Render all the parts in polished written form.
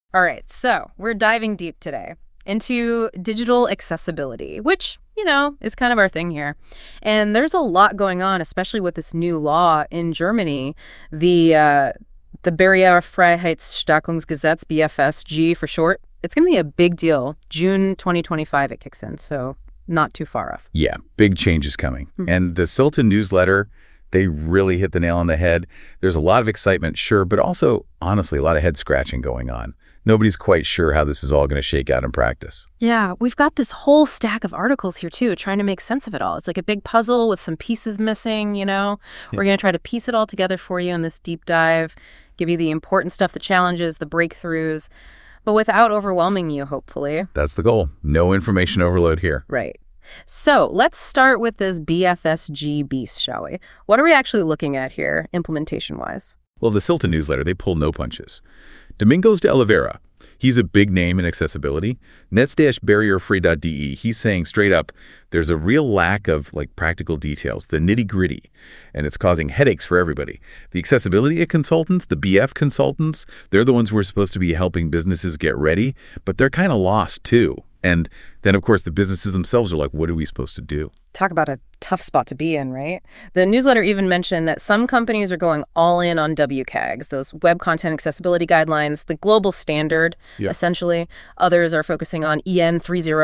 All right, so we're diving deep today into digital accessibility, which, is kind of our thing here. And there's a lot going on, especially with this new law in Germany, the Barrierefreiheitsstärkungsgesetz, BFSG for short. It's going to be a big deal. June 2025 it kicks in, so not too far off. Yeah, big changes coming. And the Silton newsletter, they really hit the nail on the head. There's a lot of excitement, sure, but also, honestly, a lot of head scratching going on. Nobody's quite sure how this is all going to shake out in practice. Yeah, we've got this whole stack of articles here, too, trying to make sense of it all. It's like a big puzzle with some pieces missing, We're going to try to piece it all together for you in this deep dive, give you the important stuff, the challenges, the breakthroughs, but without overwhelming you, hopefully. That's the goal. No information overload here. Right. So let's start with this BFSG beast, shall we? What are we actually looking at here, implementation-wise? Well, the Silton newsletter, they pull no punches. Domingos de Oliveira, he's a big name in accessibility. Netz-barrierefrei.de, he's saying straight up, there's a real lack of practical details, the nitty-gritty, and it's causing headaches for everybody. The accessibility consultants, the BF consultants, they're the ones who are supposed to be helping businesses get ready, but they're kind of lost too. And then, of course, the businesses themselves are like, what are we supposed to do? Talk about a tough spot to be in, right? The newsletter even mentioned that some companies are going all in on WCAGs, those Web Content Accessibility Guidelines, the global standard, essentially. Others are focusing on EN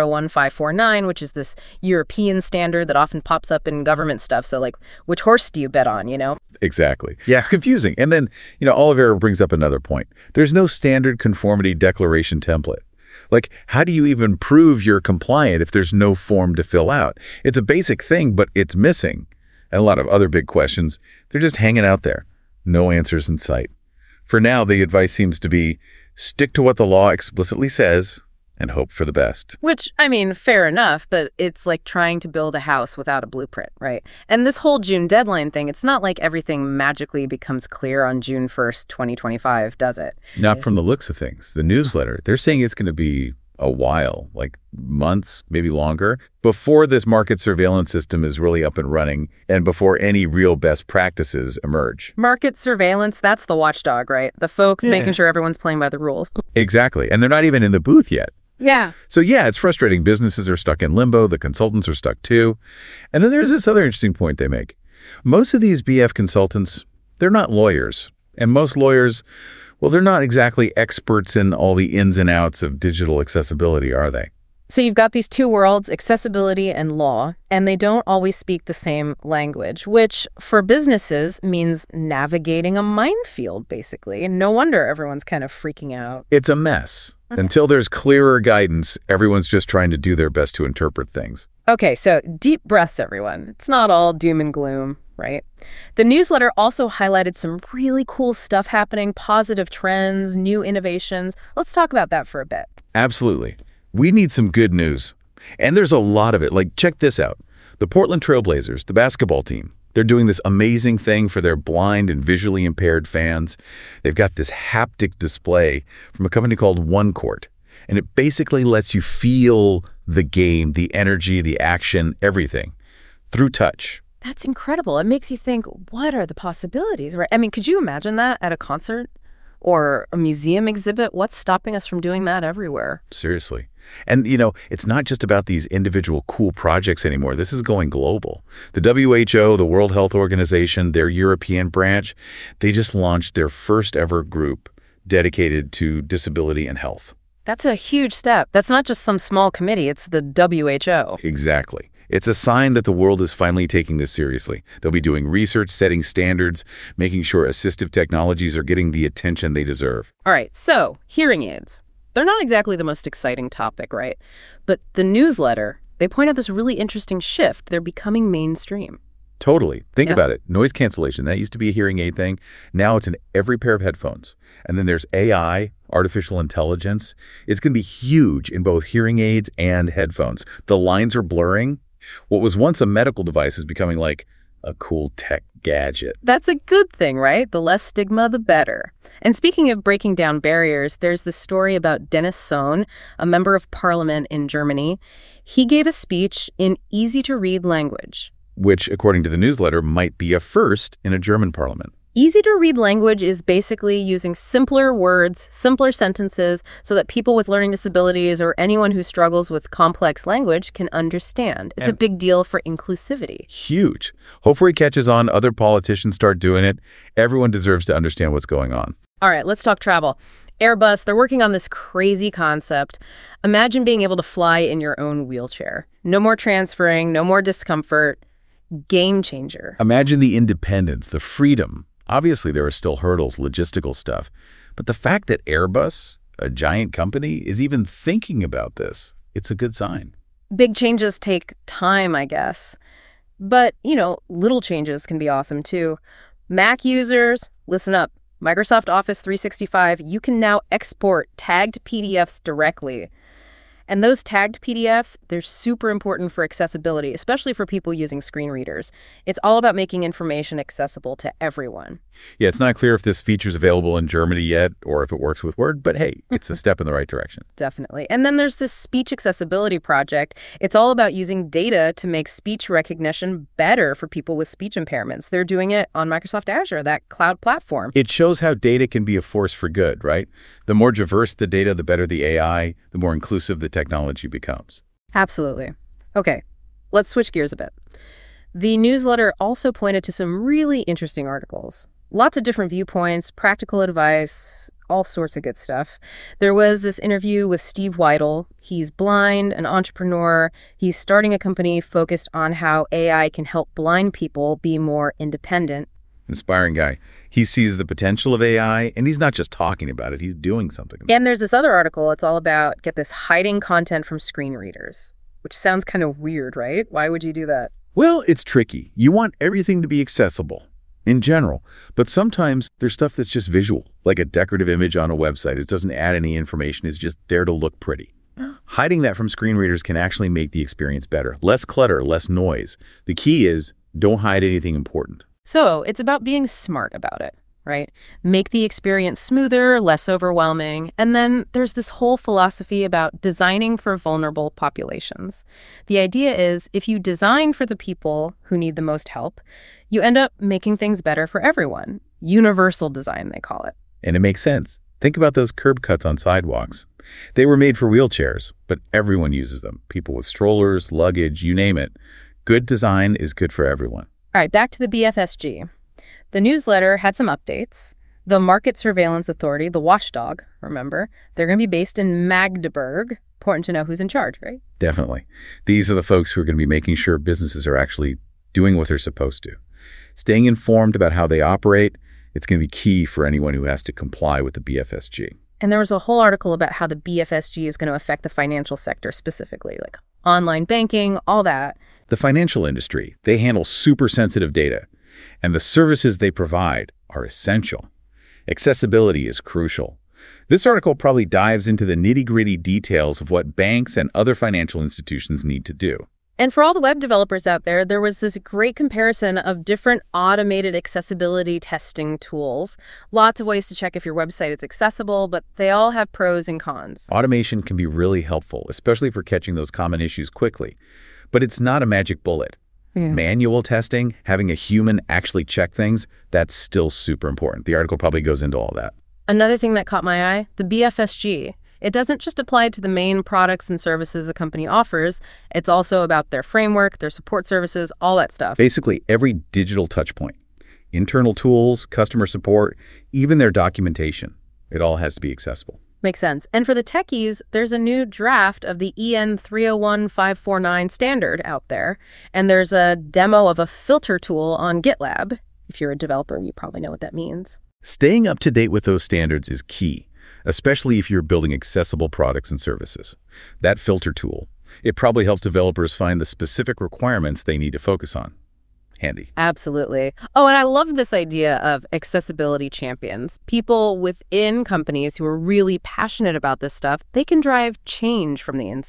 301549, which is this European standard that often pops up in government stuff. So, which horse do you bet on, Exactly. Yeah. It's confusing. And then, Oliveira brings up another point. There's no standard conformity declaration template. How do you even prove you're compliant if there's no form to fill out? It's a basic thing, but it's missing. And a lot of other big questions, they're just hanging out there. No answers in sight. For now, the advice seems to be stick to what the law explicitly says and hope for the best. Which, fair enough, but it's like trying to build a house without a blueprint, right? And this whole June deadline thing, it's not like everything magically becomes clear on June 1st, 2025, does it? Not from the looks of things. The newsletter, they're saying it's going to be a while, months, maybe longer, before this market surveillance system is really up and running and before any real best practices emerge. Market surveillance, that's the watchdog, right? The folks making sure everyone's playing by the rules. Exactly. And they're not even in the booth yet. Yeah. So it's frustrating. Businesses are stuck in limbo. The consultants are stuck too. And then there's this other interesting point they make. Most of these BF consultants, they're not lawyers. And most lawyers, well, they're not exactly experts in all the ins and outs of digital accessibility, are they? So you've got these two worlds, accessibility and law, and they don't always speak the same language, which for businesses means navigating a minefield, basically. And no wonder everyone's kind of freaking out. It's a mess. Until there's clearer guidance, everyone's just trying to do their best to interpret things. Okay, so deep breaths, everyone. It's not all doom and gloom, right? The newsletter also highlighted some really cool stuff happening, positive trends, new innovations. Let's talk about that for a bit. Absolutely. We need some good news. And there's a lot of it. Check this out. The Portland Trail Blazers, the basketball team, they're doing this amazing thing for their blind and visually impaired fans. They've got this haptic display from a company called OneCourt. And it basically lets you feel the game, the energy, the action, everything through touch. That's incredible. It makes you think, what are the possibilities, right? Could you imagine that at a concert or a museum exhibit? What's stopping us from doing that everywhere? Seriously. And, it's not just about these individual cool projects anymore. This is going global. The WHO, the World Health Organization, their European branch, they just launched their first ever group dedicated to disability and health. That's a huge step. That's not just some small committee. It's the WHO. Exactly. It's a sign that the world is finally taking this seriously. They'll be doing research, setting standards, making sure assistive technologies are getting the attention they deserve. All right, so hearing aids. They're not exactly the most exciting topic, right? But the newsletter, they point out this really interesting shift. They're becoming mainstream. Totally. Think about it. Noise cancellation, that used to be a hearing aid thing. Now it's in every pair of headphones. And then there's AI, artificial intelligence. It's going to be huge in both hearing aids and headphones. The lines are blurring. What was once a medical device is becoming like a cool tech gadget. That's a good thing, right? The less stigma, the better. And speaking of breaking down barriers, there's this story about Dennis Sohn, a member of parliament in Germany. He gave a speech in easy-to-read language. Which, according to the newsletter, might be a first in a German parliament. Easy-to-read language is basically using simpler words, simpler sentences, so that people with learning disabilities or anyone who struggles with complex language can understand. It's a big deal for inclusivity. Huge. Hopefully it catches on. Other politicians start doing it. Everyone deserves to understand what's going on. All right, let's talk travel. Airbus, they're working on this crazy concept. Imagine being able to fly in your own wheelchair. No more transferring, no more discomfort. Game changer. Imagine the independence, the freedom. Obviously, there are still hurdles, logistical stuff. But the fact that Airbus, a giant company, is even thinking about this, it's a good sign. Big changes take time, I guess. But, little changes can be awesome, too. Mac users, listen up. Microsoft Office 365, you can now export tagged PDFs directly. And those tagged PDFs, they're super important for accessibility, especially for people using screen readers. It's all about making information accessible to everyone. Yeah, it's not clear if this feature's available in Germany yet or if it works with Word, but hey, it's a step in the right direction. Definitely. And then there's this speech accessibility project. It's all about using data to make speech recognition better for people with speech impairments. They're doing it on Microsoft Azure, that cloud platform. It shows how data can be a force for good, right? The more diverse the data, the better the AI, the more inclusive the technology becomes. Absolutely. Okay, let's switch gears a bit. The newsletter also pointed to some really interesting articles. Lots of different viewpoints, practical advice, all sorts of good stuff. There was this interview with Steve Weidel. He's blind, an entrepreneur. He's starting a company focused on how AI can help blind people be more independent. Inspiring guy. He sees the potential of AI, and he's not just talking about it, he's doing something. And there's this other article. It's all about, get this, hiding content from screen readers, which sounds kind of weird, right? Why would you do that? Well, it's tricky. You want everything to be accessible in general, but sometimes there's stuff that's just visual, like a decorative image on a website. It doesn't add any information. It's just there to look pretty. Hiding that from screen readers can actually make the experience better. Less clutter, less noise. The key is don't hide anything important. So it's about being smart about it, right? Make the experience smoother, less overwhelming. And then there's this whole philosophy about designing for vulnerable populations. The idea is if you design for the people who need the most help, you end up making things better for everyone. Universal design, they call it. And it makes sense. Think about those curb cuts on sidewalks. They were made for wheelchairs, but everyone uses them. People with strollers, luggage, you name it. Good design is good for everyone. All right, back to the BFSG. The newsletter had some updates. The Market Surveillance Authority, the watchdog, remember, they're going to be based in Magdeburg. Important to know who's in charge, right? Definitely. These are the folks who are going to be making sure businesses are actually doing what they're supposed to. Staying informed about how they operate, it's going to be key for anyone who has to comply with the BFSG. And there was a whole article about how the BFSG is going to affect the financial sector specifically, like online banking, all that. The financial industry, they handle super sensitive data, and the services they provide are essential. Accessibility is crucial. This article probably dives into the nitty-gritty details of what banks and other financial institutions need to do. And for all the web developers out there, there was this great comparison of different automated accessibility testing tools. Lots of ways to check if your website is accessible, but they all have pros and cons. Automation can be really helpful, especially for catching those common issues quickly. But it's not a magic bullet. Yeah. Manual testing, having a human actually check things, that's still super important. The article probably goes into all that. Another thing that caught my eye, the BFSG. It doesn't just apply to the main products and services a company offers. It's also about their framework, their support services, all that stuff. Basically, every digital touch point, internal tools, customer support, even their documentation, it all has to be accessible. Makes sense. And for the techies, there's a new draft of the EN 301549 standard out there. And there's a demo of a filter tool on GitLab. If you're a developer, you probably know what that means. Staying up to date with those standards is key, especially if you're building accessible products and services. That filter tool, it probably helps developers find the specific requirements they need to focus on. Handy. Absolutely. Oh, and I love this idea of accessibility champions. People within companies who are really passionate about this stuff, they can drive change from the inside.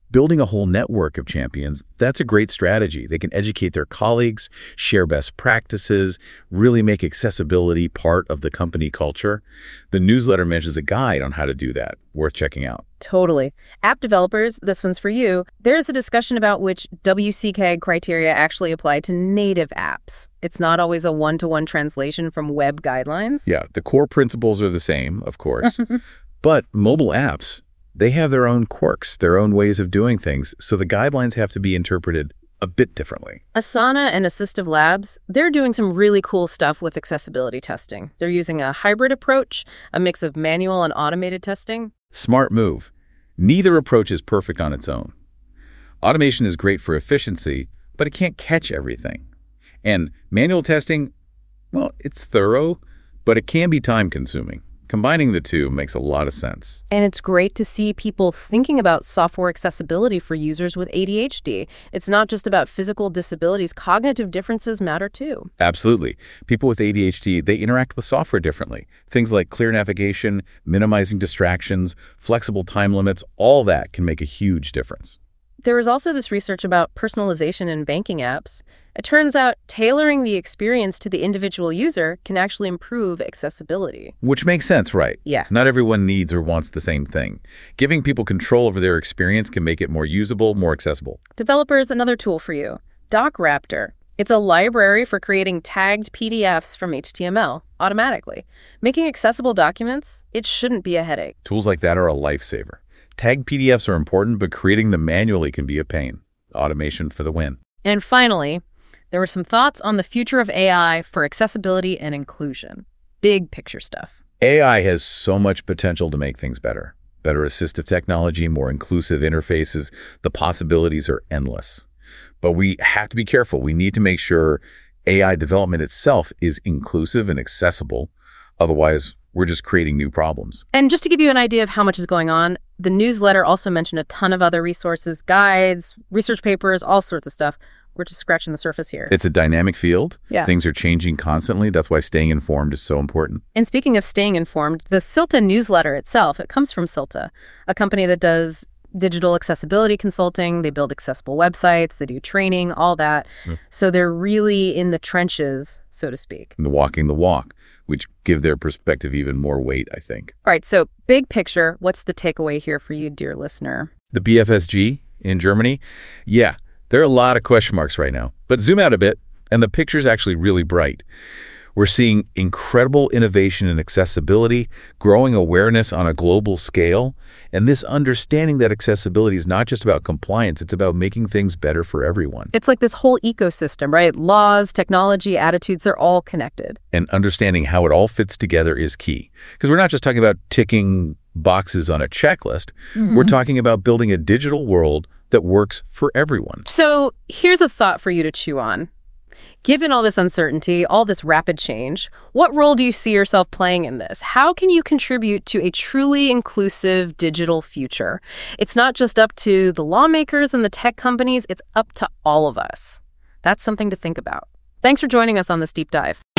Building a whole network of champions, that's a great strategy. They can educate their colleagues, share best practices, really make accessibility part of the company culture. The newsletter mentions a guide on how to do that. Worth checking out. Totally. App developers, this one's for you. There's a discussion about which WCAG criteria actually apply to native apps. It's not always a one-to-one translation from web guidelines. Yeah, the core principles are the same, of course. But mobile apps, they have their own quirks, their own ways of doing things, so the guidelines have to be interpreted a bit differently. Asana and Assistive Labs, they're doing some really cool stuff with accessibility testing. They're using a hybrid approach, a mix of manual and automated testing. Smart move. Neither approach is perfect on its own. Automation is great for efficiency, but it can't catch everything. And manual testing, well, it's thorough, but it can be time-consuming. Combining the two makes a lot of sense. And it's great to see people thinking about software accessibility for users with ADHD. It's not just about physical disabilities. Cognitive differences matter too. Absolutely. People with ADHD, they interact with software differently. Things like clear navigation, minimizing distractions, flexible time limits, all that can make a huge difference. There was also this research about personalization in banking apps. It turns out tailoring the experience to the individual user can actually improve accessibility. Which makes sense, right? Yeah. Not everyone needs or wants the same thing. Giving people control over their experience can make it more usable, more accessible. Developers, another tool for you. DocRaptor. It's a library for creating tagged PDFs from HTML automatically. Making accessible documents, it shouldn't be a headache. Tools like that are a lifesaver. Tagged PDFs are important, but creating them manually can be a pain. Automation for the win. And finally, there were some thoughts on the future of AI for accessibility and inclusion. Big picture stuff. AI has so much potential to make things better. Better assistive technology, more inclusive interfaces. The possibilities are endless. But we have to be careful. We need to make sure AI development itself is inclusive and accessible. Otherwise, we're just creating new problems. And just to give you an idea of how much is going on, the newsletter also mentioned a ton of other resources, guides, research papers, all sorts of stuff. We're just scratching the surface here. It's a dynamic field. Yeah. Things are changing constantly. That's why staying informed is so important. And speaking of staying informed, the CILTA newsletter itself, it comes from CILTA, a company that does digital accessibility consulting. They build accessible websites, they do training, all that. So they're really in the trenches, so to speak. And walking the walk, which give their perspective even more weight, I think. All right, so big picture, what's the takeaway here for you, dear listener? The BFSG in Germany, yeah, there are a lot of question marks right now. But zoom out a bit, and the picture's actually really bright. We're seeing incredible innovation and accessibility, growing awareness on a global scale, and this understanding that accessibility is not just about compliance, it's about making things better for everyone. It's like this whole ecosystem, right? Laws, technology, attitudes, they're all connected. And understanding how it all fits together is key. Because we're not just talking about ticking boxes on a checklist. We're talking about building a digital world that works for everyone. So here's a thought for you to chew on. Given all this uncertainty, all this rapid change, what role do you see yourself playing in this? How can you contribute to a truly inclusive digital future? It's not just up to the lawmakers and the tech companies, it's up to all of us. That's something to think about. Thanks for joining us on this deep dive.